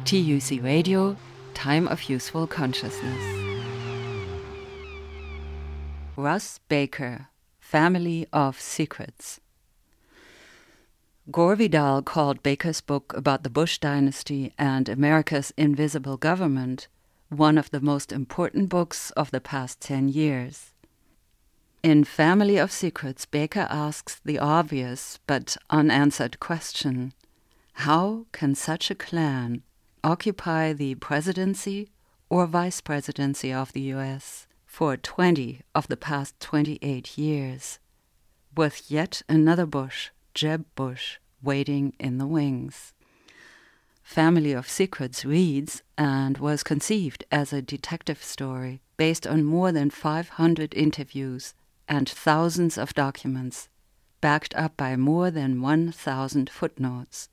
TUC Radio, Time of Useful Consciousness. Russ Baker, Family of Secrets. Gore Vidal called Baker's book about the Bush dynasty and America's invisible government one of the most important books of the past 10 years. In Family of Secrets, Baker asks the obvious but unanswered question: how can such a clan occupy the presidency or vice presidency of the U.S. for 20 of the past 28 years, with yet another Bush, Jeb Bush, waiting in the wings? Family of Secrets reads and was conceived as a detective story based on more than 500 interviews and thousands of documents, backed up by more than 1,000 footnotes.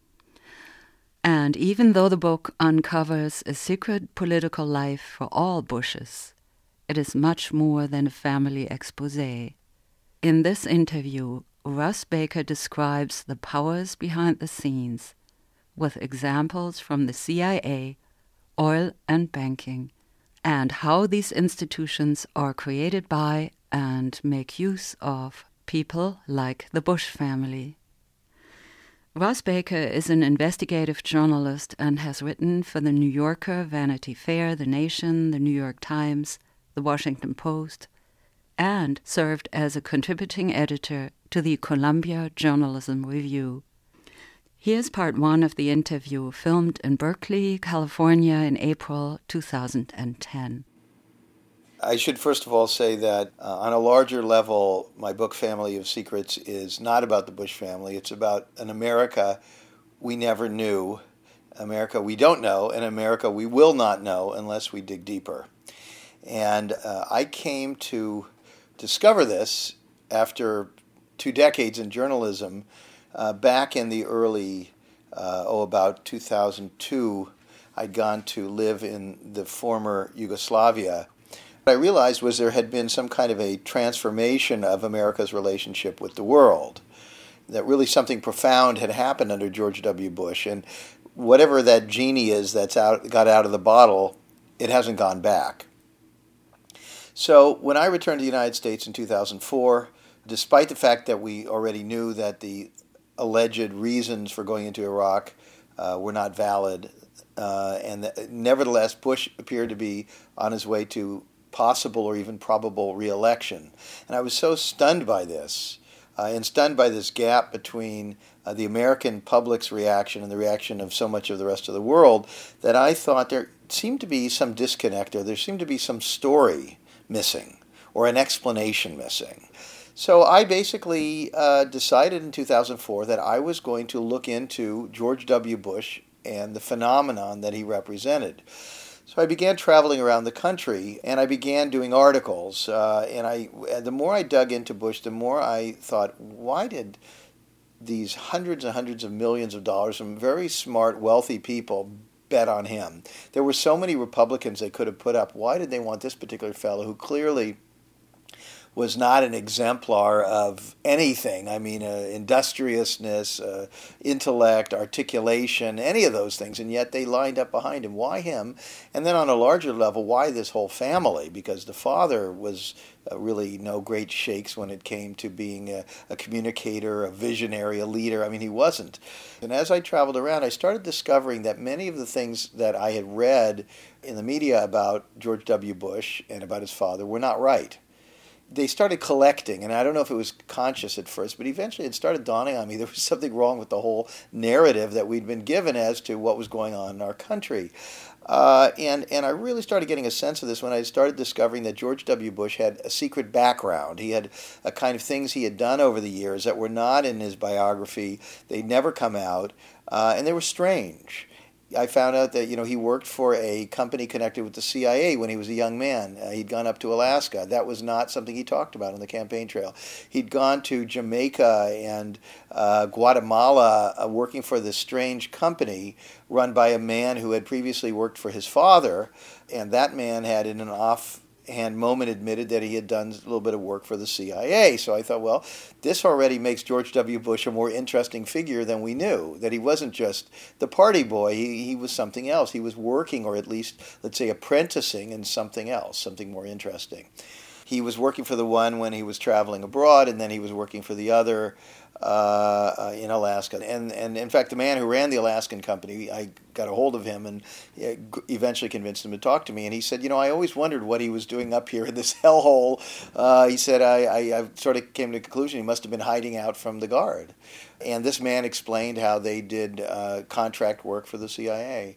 And even though the book uncovers a secret political life for all Bushes, it is much more than a family exposé. In this interview, Russ Baker describes the powers behind the scenes, with examples from the CIA, oil and banking, and how these institutions are created by and make use of people like the Bush family. Russ Baker is an investigative journalist and has written for The New Yorker, Vanity Fair, The Nation, The New York Times, The Washington Post, and served as a contributing editor to the Columbia Journalism Review. Here's part one of the interview, filmed in Berkeley, California in April 2010. I should first of all say that on a larger level, my book Family of Secrets is not about the Bush family. It's about an America we never knew, America we don't know, and America we will not know unless we dig deeper. And I came to discover this after 2 decades in journalism. Back in the early, about 2002, I'd gone to live in the former Yugoslavia. What I realized was there had been some kind of a transformation of America's relationship with the world, that really something profound had happened under George W. Bush, and whatever that genie is that's got out of the bottle, it hasn't gone back. So when I returned to the United States in 2004, despite the fact that we already knew that the alleged reasons for going into Iraq were not valid, and nevertheless Bush appeared to be on his way to possible or even probable re-election. And I was so stunned by this, and stunned by this gap between the American public's reaction and the reaction of so much of the rest of the world, that I thought there seemed to be some disconnect there. There seemed to be some story missing or an explanation missing. So I basically decided in 2004 that I was going to look into George W. Bush and the phenomenon that he represented. So I began traveling around the country, and I began doing articles. And the more I dug into Bush, the more I thought, why did these hundreds and hundreds of millions of dollars from very smart, wealthy people bet on him? There were so many Republicans they could have put up. Why did they want this particular fellow who clearly was not an exemplar of anything? I mean, industriousness, intellect, articulation, any of those things, and yet they lined up behind him. Why him? And then on a larger level, why this whole family? Because the father was really no great shakes when it came to being a communicator, a visionary, a leader. I mean, he wasn't. And as I traveled around, I started discovering that many of the things that I had read in the media about George W. Bush and about his father were not right. They started collecting, and I don't know if it was conscious at first, but eventually it started dawning on me there was something wrong with the whole narrative that we'd been given as to what was going on in our country. And I really started getting a sense of this when I started discovering that George W. Bush had a secret background. He had a kind of things he had done over the years that were not in his biography. They'd never come out, and they were strange. I found out that, he worked for a company connected with the CIA when he was a young man. He'd gone up to Alaska. That was not something he talked about on the campaign trail. He'd gone to Jamaica and Guatemala working for this strange company run by a man who had previously worked for his father, and that man had in an off hand Momen admitted that he had done a little bit of work for the CIA. So I thought, well, this already makes George W. Bush a more interesting figure than we knew, that he wasn't just the party boy, he was something else. He was working, or at least, let's say, apprenticing in something else, something more interesting. He was working for the one when he was traveling abroad, and then he was working for the other in Alaska. And in fact, the man who ran the Alaskan company, I got a hold of him and eventually convinced him to talk to me. And he said, I always wondered what he was doing up here in this hellhole. He said, I sort of came to the conclusion he must have been hiding out from the Guard. And this man explained how they did contract work for the CIA,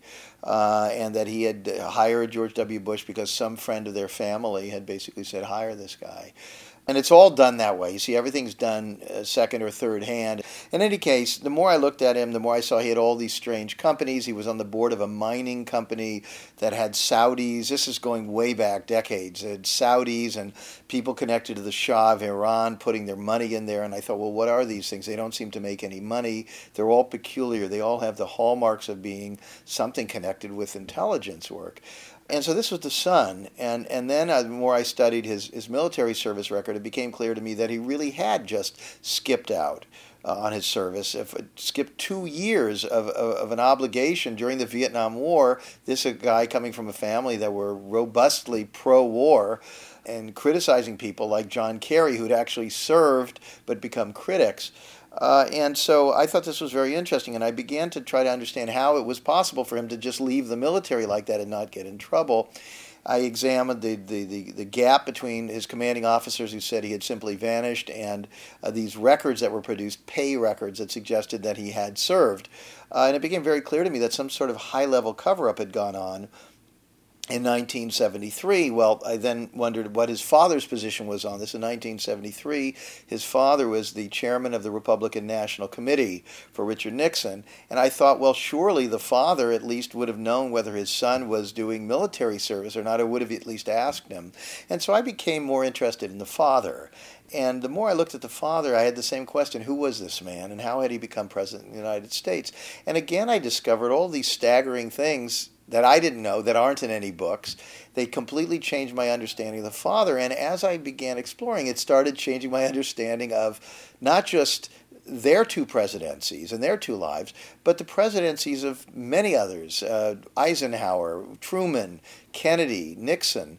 and that he had hired George W. Bush because some friend of their family had basically said, hire this guy. And it's all done that way. You see, everything's done second or third hand. In any case, the more I looked at him, the more I saw he had all these strange companies. He was on the board of a mining company that had Saudis. This is going way back, decades. It had Saudis and people connected to the Shah of Iran putting their money in there. And I thought, well, what are these things? They don't seem to make any money. They're all peculiar. They all have the hallmarks of being something connected with intelligence work. And so this was the son, and then the more I studied his military service record, it became clear to me that he really had just skipped out on his service. Skipped 2 years of an obligation during the Vietnam War. This is a guy coming from a family that were robustly pro-war and criticizing people like John Kerry, who'd actually served but become critics. And so I thought this was very interesting, and I began to try to understand how it was possible for him to just leave the military like that and not get in trouble. I examined the gap between his commanding officers who said he had simply vanished and these records that were produced, pay records that suggested that he had served. And it became very clear to me that some sort of high-level cover-up had gone on. In 1973, well, I then wondered what his father's position was on this. In 1973, his father was the chairman of the Republican National Committee for Richard Nixon. And I thought, well, surely the father at least would have known whether his son was doing military service or not, or would have at least asked him. And so I became more interested in the father. And the more I looked at the father, I had the same question: who was this man, and how had he become president of the United States? And again, I discovered all these staggering things that I didn't know, that aren't in any books. They completely changed my understanding of the father. And as I began exploring, it started changing my understanding of not just their two presidencies and their two lives, but the presidencies of many others: Eisenhower, Truman, Kennedy, Nixon,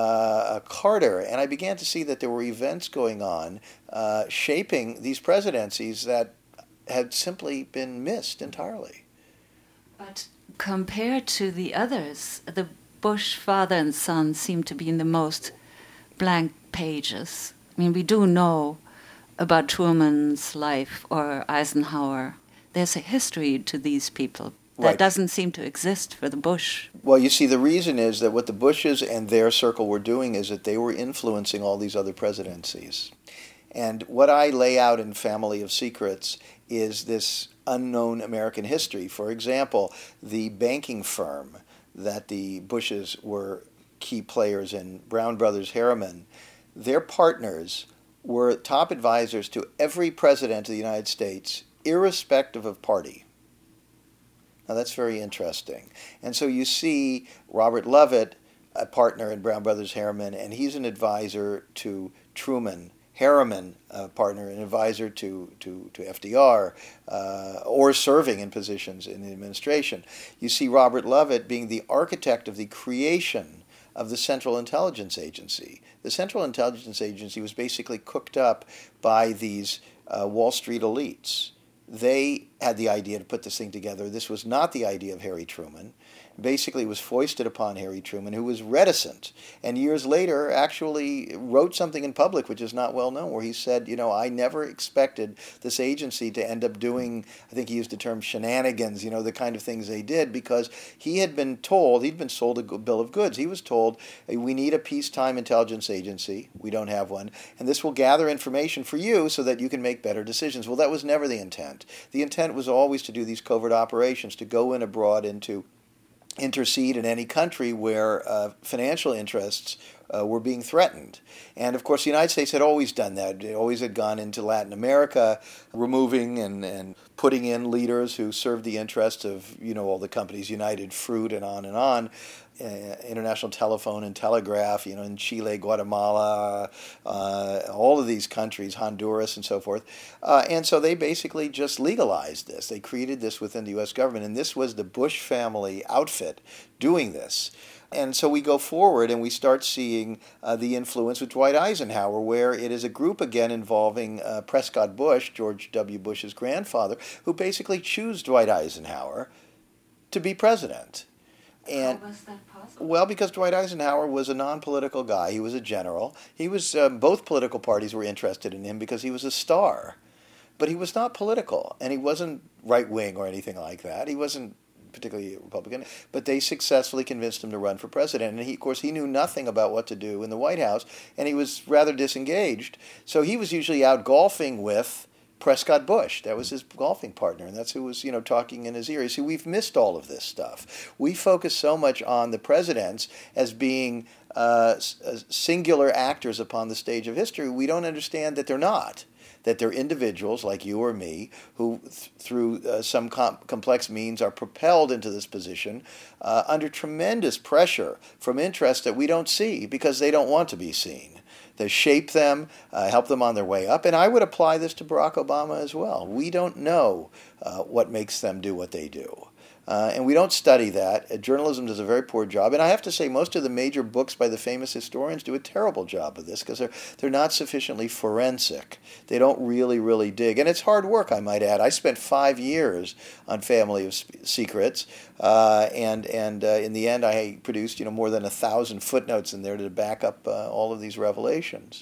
Carter. And I began to see that there were events going on shaping these presidencies that had simply been missed entirely. But compared to the others, the Bush father and son seem to be in the most blank pages. I mean, we do know about Truman's life or Eisenhower. There's a history to these people that doesn't seem to exist for the Bush. Well, you see, the reason is that what the Bushes and their circle were doing is that they were influencing all these other presidencies. And what I lay out in Family of Secrets is this unknown American history. For example, the banking firm that the Bushes were key players in, Brown Brothers Harriman, their partners were top advisors to every president of the United States, irrespective of party. Now that's very interesting. And so you see Robert Lovett, a partner in Brown Brothers Harriman, and he's an advisor to Truman. Harriman, a partner and advisor to FDR, or serving in positions in the administration. You see Robert Lovett being the architect of the creation of the Central Intelligence Agency. The Central Intelligence Agency was basically cooked up by these Wall Street elites. They had the idea to put this thing together. This was not the idea of Harry Truman. Basically, it was foisted upon Harry Truman, who was reticent, and years later actually wrote something in public which is not well known, where he said, I never expected this agency to end up doing, I think he used the term shenanigans, the kind of things they did, because he had been told, he'd been sold a bill of goods. He was told, we need a peacetime intelligence agency. We don't have one. And this will gather information for you so that you can make better decisions. Well, that was never the intent. The intent was always to do these covert operations, to go in abroad and to intercede in any country where financial interests were being threatened. And of course, the United States had always done that. It always had gone into Latin America, removing and putting in leaders who served the interests of, all the companies, United Fruit and on, International Telephone and Telegraph, in Chile, Guatemala, all of these countries, Honduras and so forth. And so they basically just legalized this. They created this within the U.S. government, and this was the Bush family outfit doing this. And so we go forward and we start seeing the influence with Dwight Eisenhower, where it is a group again involving Prescott Bush, George W. Bush's grandfather, who basically choose Dwight Eisenhower to be president. And, how was that possible? Well, because Dwight Eisenhower was a non-political guy. He was a general. He was both political parties were interested in him because he was a star. But he was not political, and he wasn't right-wing or anything like that. He wasn't particularly Republican, but they successfully convinced him to run for president. And of course, he knew nothing about what to do in the White House, and he was rather disengaged. So he was usually out golfing with Prescott Bush. That was his golfing partner, and that's who was, talking in his ear. You see, we've missed all of this stuff. We focus so much on the presidents as being singular actors upon the stage of history. We don't understand that they're not. That they're individuals like you or me who, through some complex means, are propelled into this position under tremendous pressure from interests that we don't see because they don't want to be seen. They shape them, help them on their way up. And I would apply this to Barack Obama as well. We don't know what makes them do what they do. And we don't study that. Journalism does a very poor job. And I have to say, most of the major books by the famous historians do a terrible job of this because they're not sufficiently forensic. They don't really dig. And it's hard work, I might add. I spent 5 years on Family of Secrets. And in the end, I produced more than 1,000 footnotes in there to back up all of these revelations.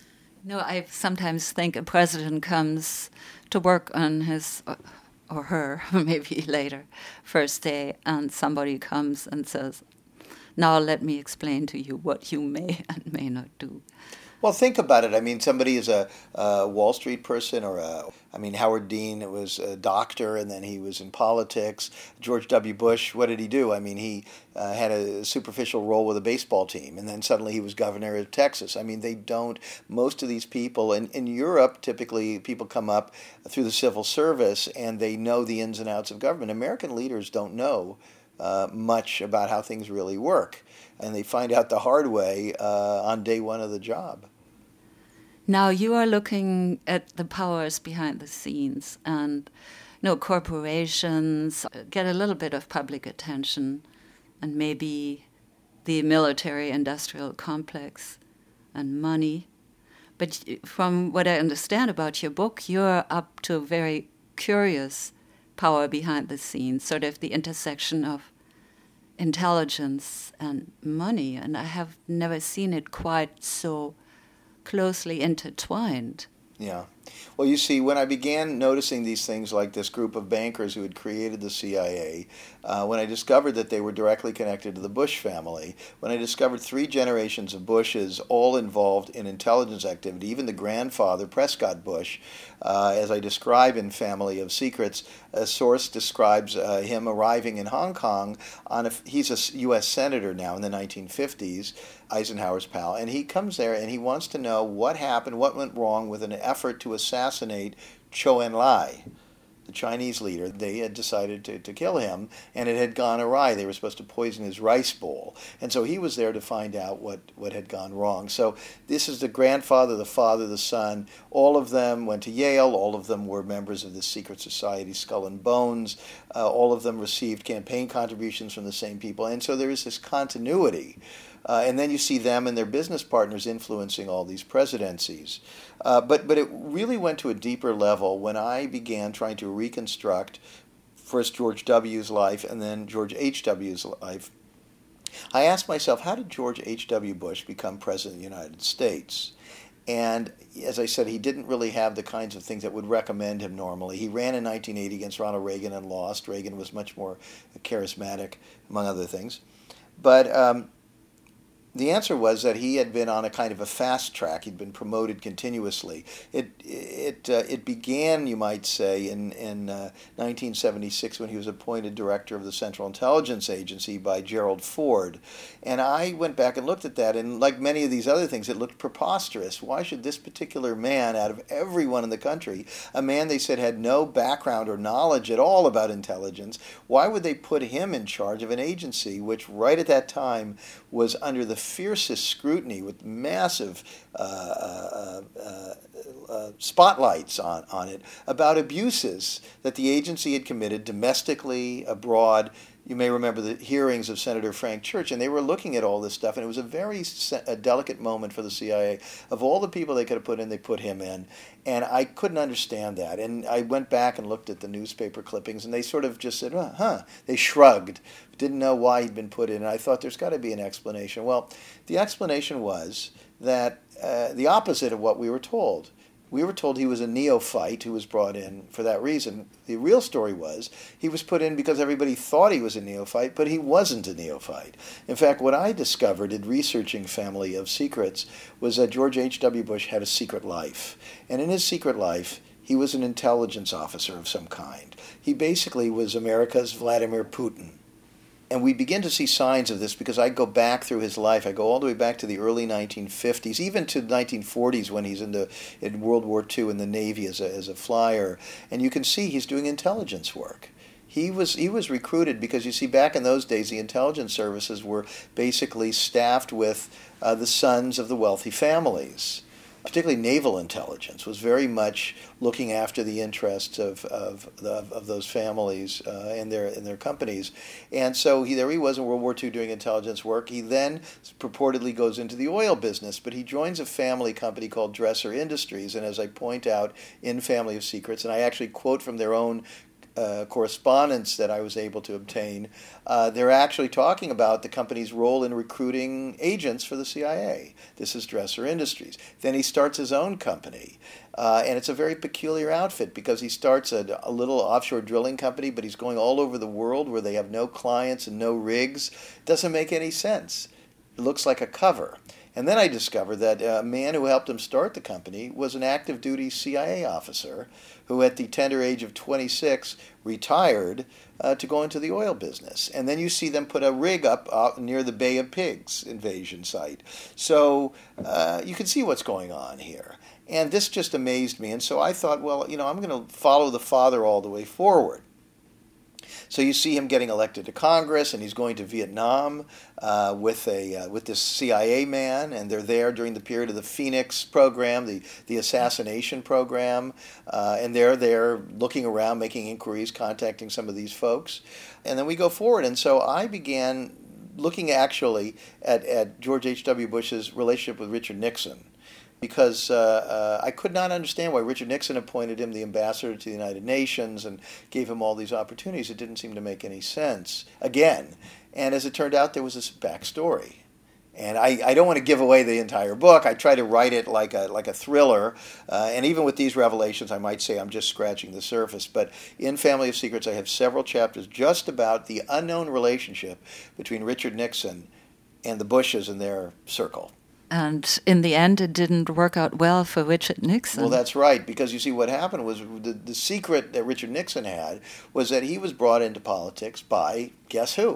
I sometimes think a president comes to work on his... or her, maybe later, first day, and somebody comes and says, now let me explain to you what you may and may not do. Well, think about it. I mean, somebody is a Wall Street person Howard Dean was a doctor, and then he was in politics. George W. Bush, what did he do? I mean, he had a superficial role with a baseball team, and then suddenly he was governor of Texas. I mean, most of these people, in Europe, typically people come up through the civil service, and they know the ins and outs of government. American leaders don't know much about how things really work, and they find out the hard way on day one of the job. Now you are looking at the powers behind the scenes, and corporations get a little bit of public attention, and maybe the military-industrial complex and money. But from what I understand about your book, you're up to a very curious power behind the scenes, sort of the intersection of intelligence and money, and I have never seen it quite so closely intertwined. Yeah. Well, you see, when I began noticing these things like this group of bankers who had created the CIA, when I discovered that they were directly connected to the Bush family, when I discovered 3 generations of Bushes all involved in intelligence activity, even the grandfather, Prescott Bush, as I describe in Family of Secrets, a source describes him arriving in Hong Kong he's a U.S. senator now in the 1950s, Eisenhower's pal, and he comes there and he wants to know what happened, what went wrong with an effort to assassinate Zhou Enlai, the Chinese leader. They had decided to kill him, and it had gone awry. They were supposed to poison his rice bowl. And so he was there to find out what had gone wrong. So this is the grandfather, the father, the son. All of them went to Yale. All of them were members of the secret society Skull and Bones. All of them received campaign contributions from the same people. And so there is this continuity. And then you see them and their business partners influencing all these presidencies. But it really went to a deeper level when I began trying to reconstruct first George W.'s life and then George H.W.'s life. I asked myself, how did George H.W. Bush become president of the United States? And as I said, he didn't really have the kinds of things that would recommend him normally. He ran in 1980 against Ronald Reagan and lost. Reagan was much more charismatic, among other things. But The answer was that he had been on a kind of a fast track. He'd been promoted continuously. It began, you might say, in 1976 when he was appointed director of the Central Intelligence Agency by Gerald Ford. And I went back and looked at that, and like many of these other things, it looked preposterous. Why should this particular man, out of everyone in the country, a man they said had no background or knowledge at all about intelligence, why would they put him in charge of an agency which right at that time was under the fiercest scrutiny with massive spotlights on it about abuses that the agency had committed domestically, abroad. You may remember the hearings of Senator Frank Church, and they were looking at all this stuff, and it was a very delicate moment for the CIA. Of all the people they could have put in, they put him in, and I couldn't understand that. And I went back and looked at the newspaper clippings, and they sort of just said, They shrugged, didn't know why he'd been put in, and I thought there's got to be an explanation. Well, the explanation was that the opposite of what we were told. We were told he was a neophyte who was brought in for that reason. The real story was he was put in because everybody thought he was a neophyte, but he wasn't a neophyte. In fact, what I discovered in researching Family of Secrets was that George H.W. Bush had a secret life. And in his secret life, he was an intelligence officer of some kind. He basically was America's Vladimir Putin. And we begin to see signs of this because I go back through his life. I go all the way back to the early 1950s, even to the 1940s when he's in World War II in the Navy as a flyer. And you can see he's doing intelligence work. He was recruited because, you see, back in those days, the intelligence services were basically staffed with the sons of the wealthy families. Particularly naval intelligence was very much looking after the interests of those families and their companies, and so there he was in World War II doing intelligence work. He then purportedly goes into the oil business, but he joins a family company called Dresser Industries, and as I point out in Family of Secrets, and I actually quote from their own correspondence that I was able to obtain, they're actually talking about the company's role in recruiting agents for the CIA. This is Dresser Industries. Then he starts his own company, and it's a very peculiar outfit because he starts a little offshore drilling company, but he's going all over the world where they have no clients and no rigs. It doesn't make any sense. It looks like a cover. And then I discovered that a man who helped him start the company was an active duty CIA officer who at the tender age of 26 retired to go into the oil business. And then you see them put a rig up near the Bay of Pigs invasion site. So you can see what's going on here. And this just amazed me. And so I thought, well, I'm going to follow the father all the way forward. So you see him getting elected to Congress, and he's going to Vietnam with this CIA man, and they're there during the period of the Phoenix program, the assassination program, and they're there looking around, making inquiries, contacting some of these folks, and then we go forward. And so I began looking actually at George H.W. Bush's relationship with Richard Nixon, because I could not understand why Richard Nixon appointed him the ambassador to the United Nations and gave him all these opportunities. It didn't seem to make any sense, again. And as it turned out, there was this backstory. And I don't want to give away the entire book. I try to write it like a thriller. And even with these revelations, I might say I'm just scratching the surface. But in Family of Secrets, I have several chapters just about the unknown relationship between Richard Nixon and the Bushes and their circle. And in the end, it didn't work out well for Richard Nixon. Well, that's right, because you see what happened was the secret that Richard Nixon had was that he was brought into politics by, guess who?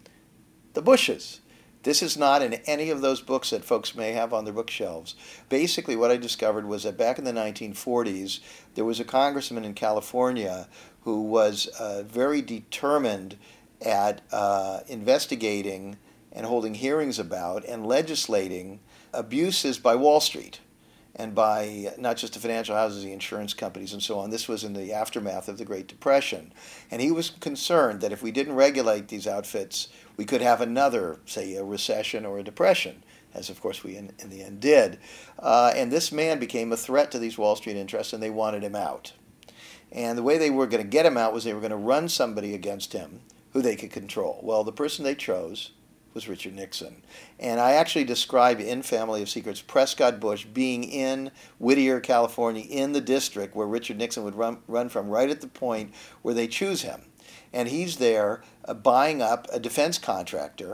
The Bushes. This is not in any of those books that folks may have on their bookshelves. Basically, what I discovered was that back in the 1940s, there was a congressman in California who was very determined at investigating and holding hearings about and legislating abuses by Wall Street and by not just the financial houses, the insurance companies and so on. This was in the aftermath of the Great Depression. And he was concerned that if we didn't regulate these outfits, we could have another, say, a recession or a depression, as of course we in the end did. And this man became a threat to these Wall Street interests, and they wanted him out. And the way they were going to get him out was they were going to run somebody against him who they could control. Well, the person they chose was Richard Nixon. And I actually describe in Family of Secrets Prescott Bush being in Whittier, California, in the district where Richard Nixon would run from, right at the point where they choose him. And he's there buying up a defense contractor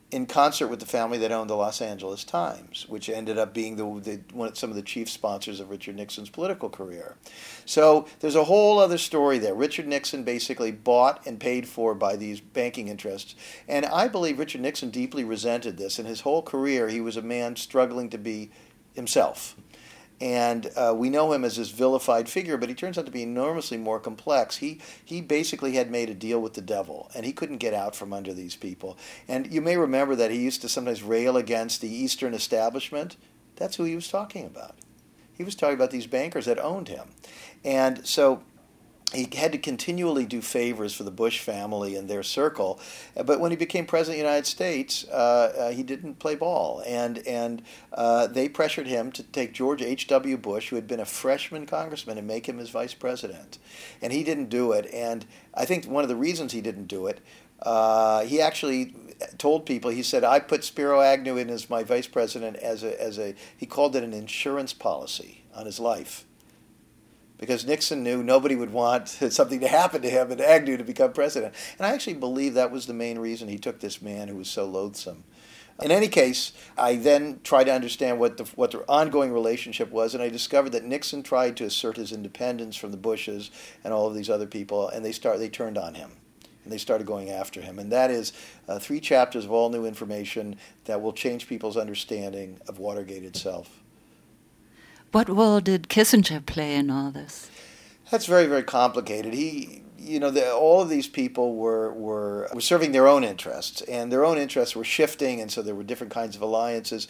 in concert with the family that owned the Los Angeles Times, which ended up being some of the chief sponsors of Richard Nixon's political career. So there's a whole other story there. Richard Nixon basically bought and paid for by these banking interests. And I believe Richard Nixon deeply resented this. In his whole career, he was a man struggling to be himself. And we know him as this vilified figure, but he turns out to be enormously more complex. He basically had made a deal with the devil, and he couldn't get out from under these people. And you may remember that he used to sometimes rail against the Eastern establishment. That's who he was talking about. He was talking about these bankers that owned him. And so he had to continually do favors for the Bush family and their circle. But when he became president of the United States, he didn't play ball. And they pressured him to take George H.W. Bush, who had been a freshman congressman, and make him his vice president. And he didn't do it. And I think one of the reasons he didn't do it, he actually told people, he said, I put Spiro Agnew in as my vice president he called it an insurance policy on his life. Because Nixon knew nobody would want something to happen to him and Agnew to become president. And I actually believe that was the main reason he took this man who was so loathsome. In any case, I then tried to understand what their ongoing relationship was, and I discovered that Nixon tried to assert his independence from the Bushes and all of these other people, and they turned on him. And they started going after him. And that is 3 chapters of all new information that will change people's understanding of Watergate itself. What role did Kissinger play in all this? That's very, very complicated. All of these people were serving their own interests, and their own interests were shifting, and so there were different kinds of alliances.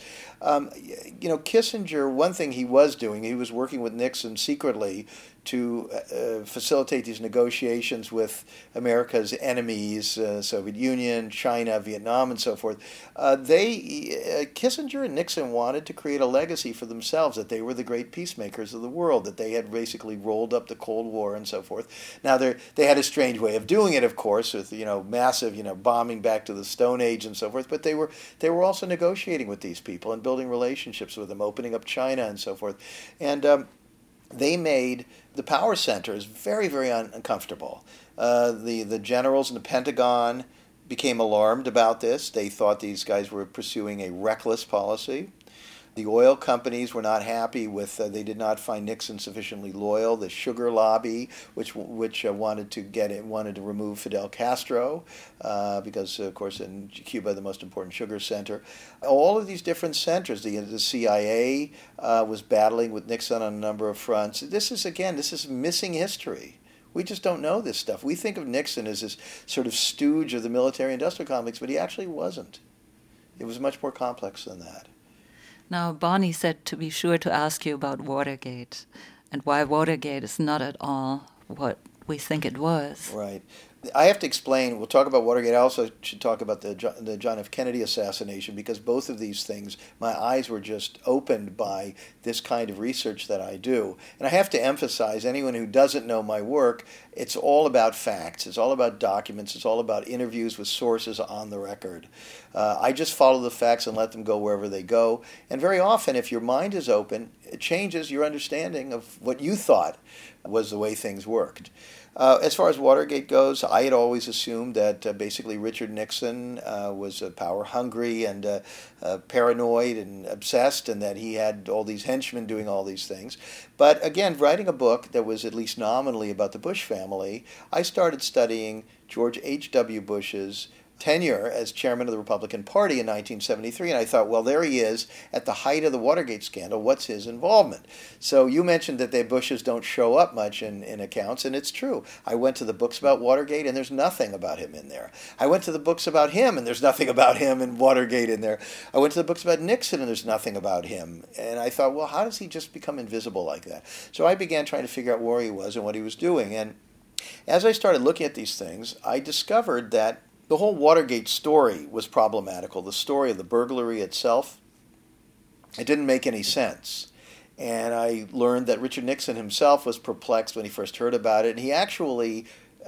Kissinger, one thing he was doing, he was working with Nixon secretly to facilitate these negotiations with America's enemies, Soviet Union, China, Vietnam, and so forth. Kissinger and Nixon wanted to create a legacy for themselves, that they were the great peacemakers of the world, that they had basically rolled up the Cold War and so forth. Now, they had a strange way of doing it, of course, with massive bombing back to the Stone Age and so forth, but they were also negotiating with these people and building relationships with them, opening up China and so forth. And they made the power centers very, very uncomfortable. The generals in the Pentagon became alarmed about this. They thought these guys were pursuing a reckless policy. The oil companies were not happy with, they did not find Nixon sufficiently loyal. The sugar lobby, which wanted to remove Fidel Castro, because, of course, in Cuba, the most important sugar center. All of these different centers, the CIA was battling with Nixon on a number of fronts. This is missing history. We just don't know this stuff. We think of Nixon as this sort of stooge of the military-industrial complex, but he actually wasn't. It was much more complex than that. Now, Bonnie said to be sure to ask you about Watergate and why Watergate is not at all what we think it was. Right. I have to explain, we'll talk about Watergate. I also should talk about the John F. Kennedy assassination, because both of these things, my eyes were just opened by this kind of research that I do. And I have to emphasize, anyone who doesn't know my work, it's all about facts. It's all about documents. It's all about interviews with sources on the record. I just follow the facts and let them go wherever they go. And very often, if your mind is open, it changes your understanding of what you thought was the way things worked. As far as Watergate goes, I had always assumed that basically Richard Nixon was power-hungry and paranoid and obsessed, and that he had all these henchmen doing all these things. But again, writing a book that was at least nominally about the Bush family, I started studying George H.W. Bush's tenure as chairman of the Republican Party in 1973, and I thought, well, there he is at the height of the Watergate scandal. What's his involvement? So you mentioned that the Bushes don't show up much in accounts, and it's true. I went to the books about Watergate, and there's nothing about him in there. I went to the books about him, and there's nothing about him and Watergate in there. I went to the books about Nixon, and there's nothing about him. And I thought, well, how does he just become invisible like that? So I began trying to figure out where he was and what he was doing. And as I started looking at these things, I discovered that the whole Watergate story was problematical. The story of the burglary itself, it didn't make any sense. And I learned that Richard Nixon himself was perplexed when he first heard about it. And he actually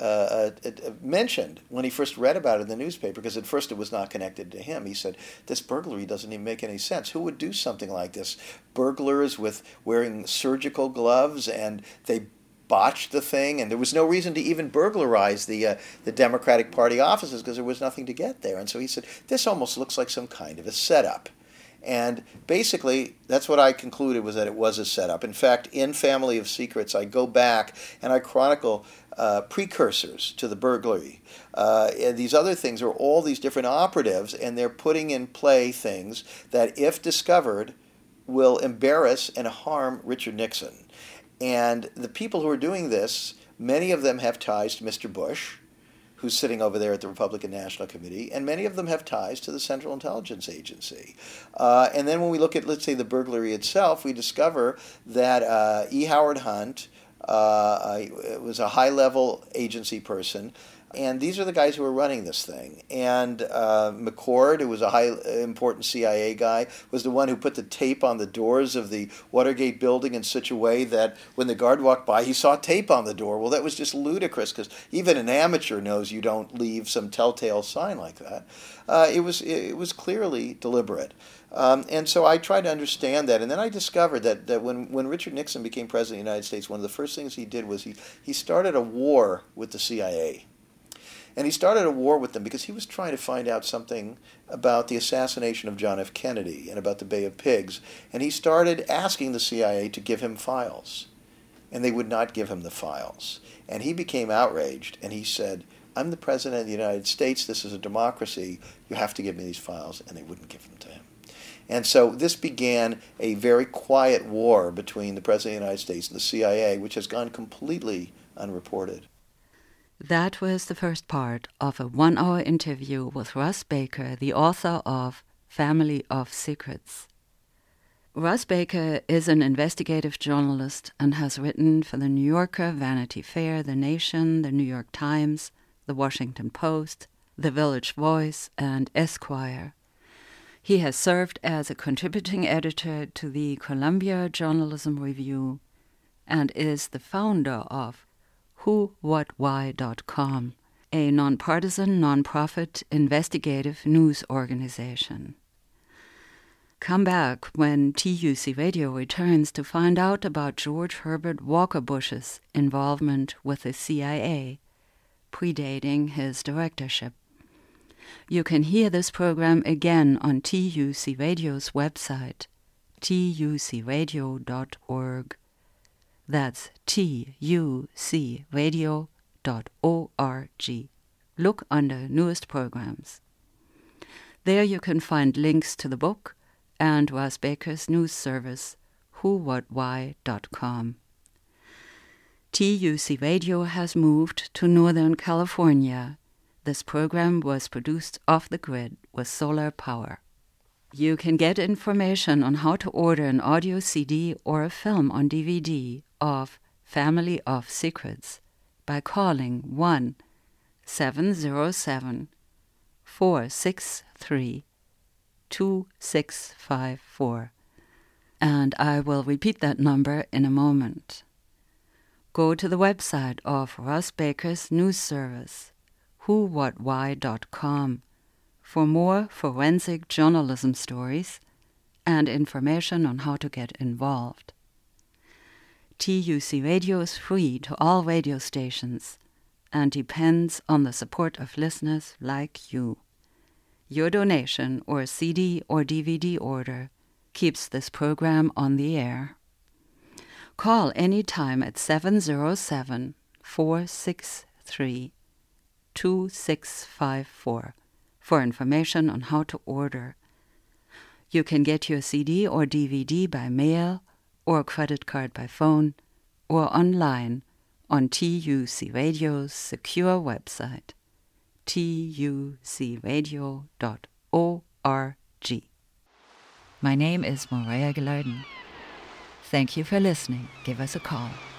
mentioned when he first read about it in the newspaper, because at first it was not connected to him, he said, this burglary doesn't even make any sense. Who would do something like this? Burglars with wearing surgical gloves, and they botched the thing, and there was no reason to even burglarize the Democratic Party offices because there was nothing to get there. And so he said, this almost looks like some kind of a setup. And basically, that's what I concluded, was that it was a setup. In fact, in Family of Secrets, I go back and I chronicle precursors to the burglary. And these other things are all these different operatives, and they're putting in play things that, if discovered, will embarrass and harm Richard Nixon. And the people who are doing this, many of them have ties to Mr. Bush, who's sitting over there at the Republican National Committee, and many of them have ties to the Central Intelligence Agency. And then when we look at, let's say, the burglary itself, we discover that E. Howard Hunt was a high-level agency person, and these are the guys who are running this thing. And McCord, who was a high-important CIA guy, was the one who put the tape on the doors of the Watergate building in such a way that when the guard walked by, he saw tape on the door. Well, that was just ludicrous, because even an amateur knows you don't leave some telltale sign like that. It was clearly deliberate. And so I tried to understand that. And then I discovered that when Richard Nixon became president of the United States, one of the first things he did was he started a war with the CIA. And he started a war with them because he was trying to find out something about the assassination of John F. Kennedy and about the Bay of Pigs. And he started asking the CIA to give him files. And they would not give him the files. And he became outraged, and he said, I'm the president of the United States, this is a democracy, you have to give me these files. And they wouldn't give them to him. And so this began a very quiet war between the president of the United States and the CIA, which has gone completely unreported. That was the first part of a 1-hour interview with Russ Baker, the author of Family of Secrets. Russ Baker is an investigative journalist and has written for The New Yorker, Vanity Fair, The Nation, The New York Times, The Washington Post, The Village Voice, and Esquire. He has served as a contributing editor to the Columbia Journalism Review and is the founder of WhoWhatWhy.com, a nonpartisan, nonprofit investigative news organization. Come back when TUC Radio returns to find out about George Herbert Walker Bush's involvement with the CIA, predating his directorship. You can hear this program again on TUC Radio's website, tucradio.org. That's tucradio.org. Look under Newest Programs. There you can find links to the book and Russ Baker's news service, WhoWhatWhy.com. TUC Radio has moved to Northern California. This program was produced off the grid with solar power. You can get information on how to order an audio CD or a film on DVD of Family of Secrets by calling 1-707-463-2654. And I will repeat that number in a moment. Go to the website of Russ Baker's news service, WhoWhatWhy.com, for more forensic journalism stories and information on how to get involved. TUC Radio is free to all radio stations and depends on the support of listeners like you. Your donation or CD or DVD order keeps this program on the air. Call anytime at 707-463-2654 for information on how to order. You can get your CD or DVD by mail or credit card by phone or online on TUC Radio's secure website, tucradio.org. My name is Maria Gilardin. Thank you for listening. Give us a call.